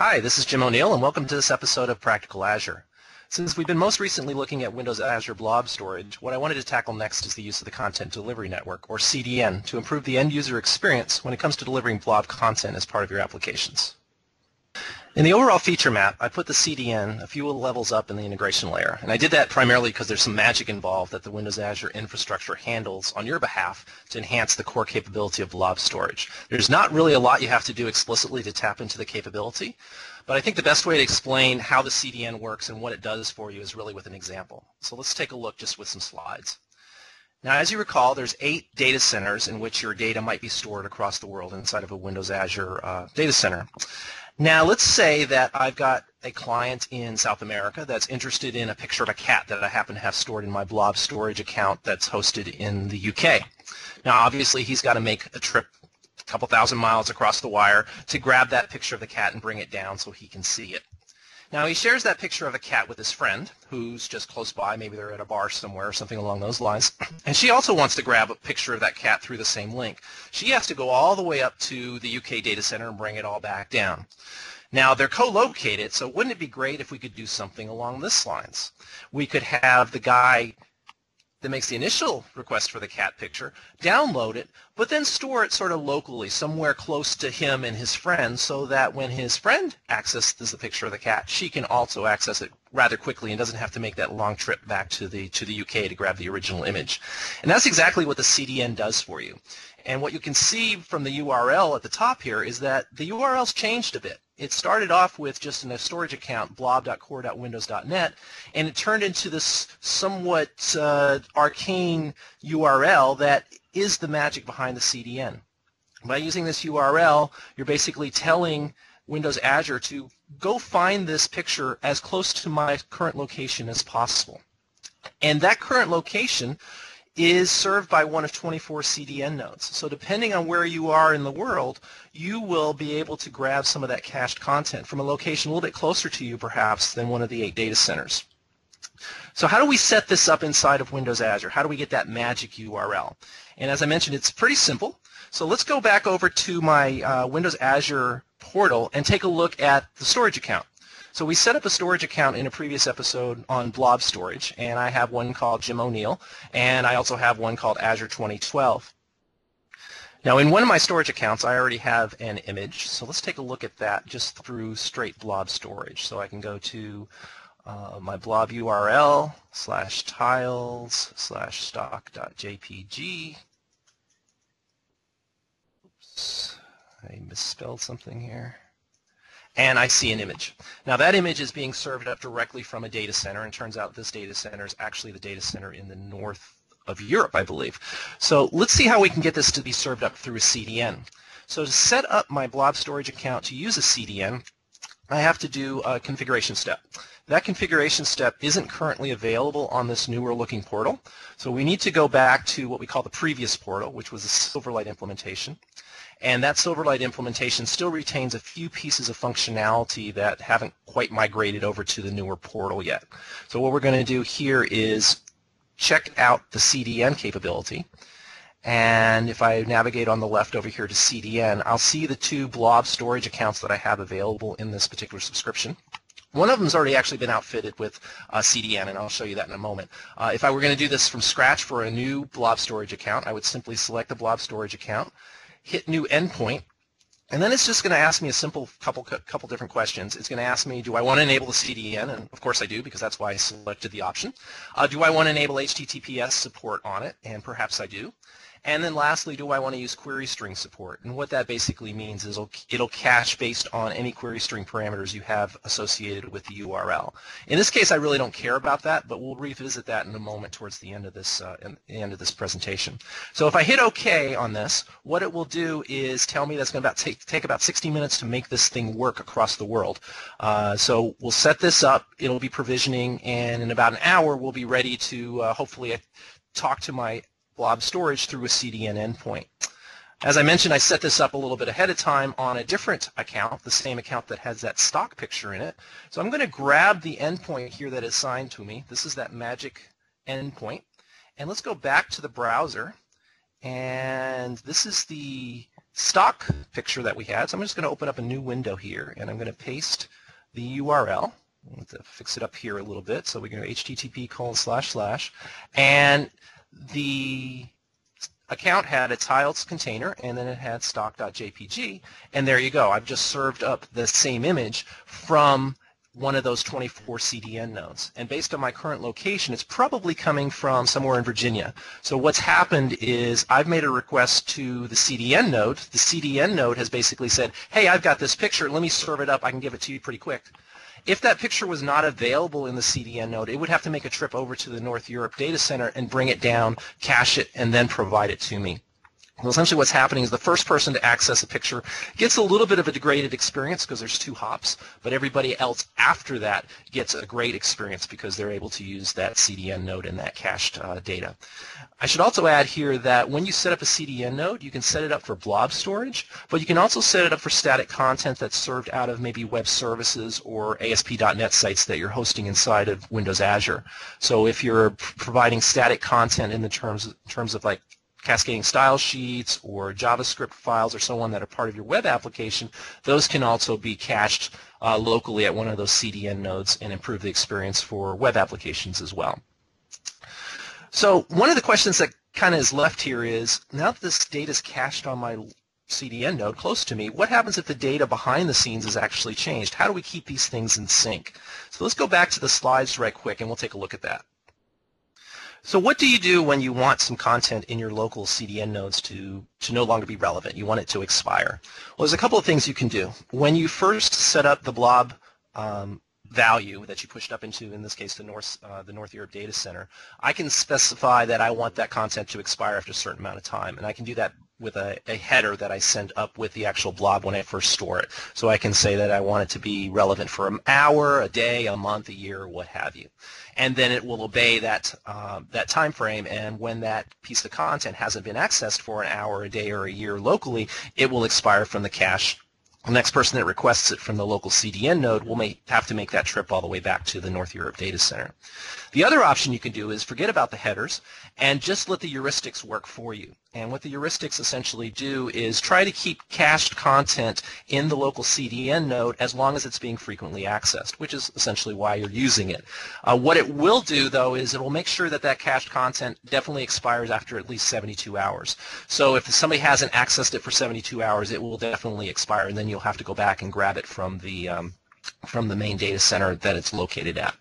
Hi, this is Jim O'Neill, and welcome to this episode of Practical Azure. Since we've been most recently looking at Windows Azure Blob Storage, what I wanted to tackle next is the use of the Content Delivery Network, or CDN, to improve the end-user experience when it comes to delivering blob content as part of your applications. In the overall feature map, I put the CDN a few levels up in the integration layer, and I did that primarily because there's some magic involved that the Windows Azure infrastructure handles on your behalf to enhance the core capability of blob storage. There's not really a lot you have to do explicitly to tap into the capability, but I think the best way to explain how the CDN works and what it does for you is really with an example. So let's take a look just with some slides. Now, as you recall, there's 8 data centers in which your data might be stored across the world inside of a Windows Azure data center. Now, let's say that I've got a client in South America that's interested in a picture of a cat that I happen to have stored in my blob storage account that's hosted in the UK. Now, obviously, he's got to make a trip a couple thousand miles across the wire to grab that picture of the cat and bring it down so he can see it. Now, he shares that picture of a cat with his friend who's just close by. Maybe they're at a bar somewhere or something along those lines. And she also wants to grab a picture of that cat through the same link. She has to go all the way up to the UK data center and bring it all back down. Now, they're co-located, so wouldn't it be great if we could do something along this lines? We could have the guy that makes the initial request for the cat picture download it, but then store it sort of locally, somewhere close to him and his friend, so that when his friend accesses the picture of the cat, she can also access it rather quickly and doesn't have to make that long trip back to the UK to grab the original image. And that's exactly what the CDN does for you. And what you can see from the URL at the top here is that the URL's changed a bit. It started off with just a storage account, blob.core.windows.net, and it turned into this somewhat arcane URL that is the magic behind the CDN. By using this URL, you're basically telling Windows Azure to go find this picture as close to my current location as possible. And that current location is served by one of 24 CDN nodes. So depending on where you are in the world, you will be able to grab some of that cached content from a location a little bit closer to you perhaps than one of the 8 data centers. So how do we set this up inside of Windows Azure? How do we get that magic URL? And as I mentioned, it's pretty simple. So let's go back over to my Windows Azure portal and take a look at the storage account. So we set up a storage account in a previous episode on blob storage, and I have one called Jim O'Neill, and I also have one called Azure 2012. Now, in one of my storage accounts, I already have an image, so let's take a look at that just through straight blob storage. So I can go to my blob URL /tiles/stock.jpg. Oops, I misspelled something here. And I see an image. Now that image is being served up directly from a data center, and turns out this data center is actually the data center in the north of Europe, I believe. So let's see how we can get this to be served up through a CDN. So to set up my blob storage account to use a CDN, I have to do a configuration step. That configuration step isn't currently available on this newer looking portal, so we need to go back to what we call the previous portal, which was the Silverlight implementation. And that Silverlight implementation still retains a few pieces of functionality that haven't quite migrated over to the newer portal yet. So what we're going to do here is check out the CDN capability. And if I navigate on the left over here to CDN, I'll see the 2 blob storage accounts that I have available in this particular subscription. One of them has already actually been outfitted with CDN, and I'll show you that in a moment. If I were going to do this from scratch for a new blob storage account, I would simply select the blob storage account, hit new endpoint, and then it's just going to ask me a simple couple different questions. It's going to ask me, do I want to enable the CDN? And of course I do, because that's why I selected the option. Do I want to enable HTTPS support on it? And perhaps I do. And then lastly, do I want to use query string support? And what that basically means is it'll cache based on any query string parameters you have associated with the URL. In this case, I really don't care about that, but we'll revisit that in a moment towards the end of this presentation. So if I hit OK on this, what it will do is tell me that's going to take about 60 minutes to make this thing work across the world. So we'll set this up. It'll be provisioning, and in about an hour, we'll be ready to hopefully talk to my blob storage through a CDN endpoint. As I mentioned, I set this up a little bit ahead of time on a different account, the same account that has that stock picture in it. So I'm going to grab the endpoint here that is assigned to me. This is that magic endpoint. And let's go back to the browser. And this is the stock picture that we had. So I'm just going to open up a new window here, and I'm going to paste the URL. I'm going to fix it up here a little bit. So we go http:// and the account had a tiles container, and then it had stock.jpg, and there you go. I've just served up the same image from one of those 24 CDN nodes. And based on my current location, it's probably coming from somewhere in Virginia. So what's happened is I've made a request to the CDN node. The CDN node has basically said, hey, I've got this picture. Let me serve it up. I can give it to you pretty quick. If that picture was not available in the CDN node, it would have to make a trip over to the North Europe data center and bring it down, cache it, and then provide it to me. Well, essentially what's happening is the first person to access a picture gets a little bit of a degraded experience because there's 2 hops, but everybody else after that gets a great experience because they're able to use that CDN node and that cached data. I should also add here that when you set up a CDN node, you can set it up for blob storage, but you can also set it up for static content that's served out of maybe web services or ASP.NET sites that you're hosting inside of Windows Azure. So if you're providing static content in the terms of like cascading style sheets or JavaScript files or so on that are part of your web application, those can also be cached locally at one of those CDN nodes and improve the experience for web applications as well. So one of the questions that kind of is left here is, now that this data is cached on my CDN node close to me, what happens if the data behind the scenes is actually changed? How do we keep these things in sync? So let's go back to the slides right quick and we'll take a look at that. So what do you do when you want some content in your local CDN nodes to no longer be relevant? You want it to expire. Well, there's a couple of things you can do. When you first set up the blob value that you pushed up into, in this case, the North Europe data center, I can specify that I want that content to expire after a certain amount of time, and I can do that with a header that I send up with the actual blob when I first store it. So I can say that I want it to be relevant for an hour, a day, a month, a year, what have you. And then it will obey that time frame, and when that piece of content hasn't been accessed for an hour, a day, or a year locally, it will expire from the cache. The next person that requests it from the local CDN node will have to make that trip all the way back to the North Europe data center. The other option you can do is forget about the headers and just let the heuristics work for you. And what the heuristics essentially do is try to keep cached content in the local CDN node as long as it's being frequently accessed, which is essentially why you're using it. What it will do, though, is it will make sure that that cached content definitely expires after at least 72 hours. So if somebody hasn't accessed it for 72 hours, it will definitely expire, and then you'll have to go back and grab it from the main data center that it's located at.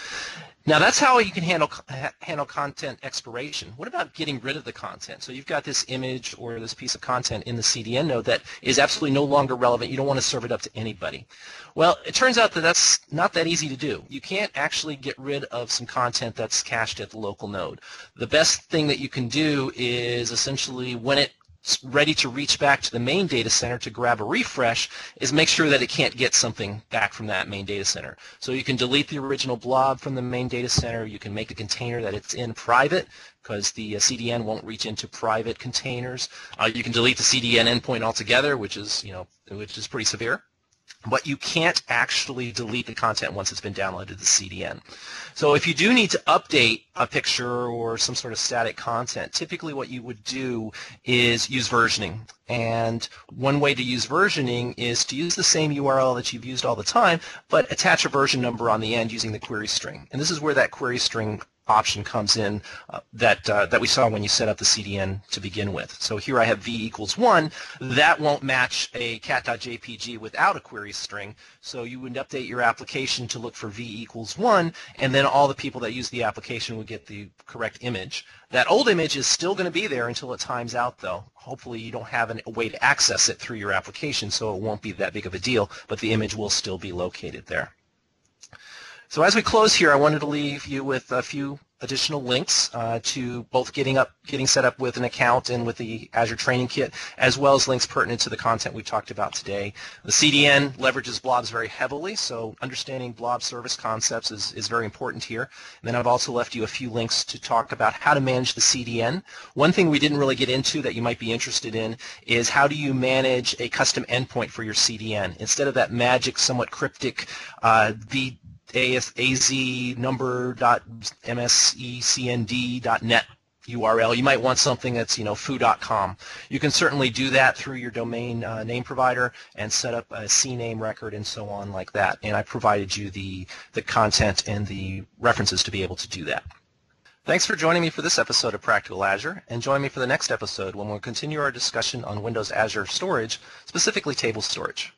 Now that's how you can handle content expiration. What about getting rid of the content? So you've got this image or this piece of content in the CDN node that is absolutely no longer relevant. You don't want to serve it up to anybody. Well, it turns out that that's not that easy to do. You can't actually get rid of some content that's cached at the local node. The best thing that you can do is essentially, when it's ready to reach back to the main data center to grab a refresh, is make sure that it can't get something back from that main data center. So you can delete the original blob from the main data center. You can make the container that it's in private, because the CDN won't reach into private containers. You can delete the CDN endpoint altogether, which is pretty severe. But you can't actually delete the content once it's been downloaded to the CDN. So if you do need to update a picture or some sort of static content, typically what you would do is use versioning. And one way to use versioning is to use the same URL that you've used all the time, but attach a version number on the end using the query string. And this is where that query string option comes in that we saw when you set up the CDN to begin with. So here I have v = 1. That won't match a cat.jpg without a query string. So you would update your application to look for v = 1, and then all the people that use the application would get the correct image. That old image is still going to be there until it times out, though. Hopefully you don't have a way to access it through your application, so it won't be that big of a deal, but the image will still be located there. So as we close here, I wanted to leave you with a few additional links to both getting set up with an account and with the Azure Training Kit, as well as links pertinent to the content we talked about today. The CDN leverages blobs very heavily, so understanding blob service concepts is very important here. And then I've also left you a few links to talk about how to manage the CDN. One thing we didn't really get into that you might be interested in is how do you manage a custom endpoint for your CDN. Instead of that magic, somewhat cryptic az number.msecnd.net URL. You might want something that's, foo.com. You can certainly do that through your domain name provider and set up a CNAME record and so on like that. And I provided you the content and the references to be able to do that. Thanks for joining me for this episode of Practical Azure, and join me for the next episode when we'll continue our discussion on Windows Azure storage, specifically table storage.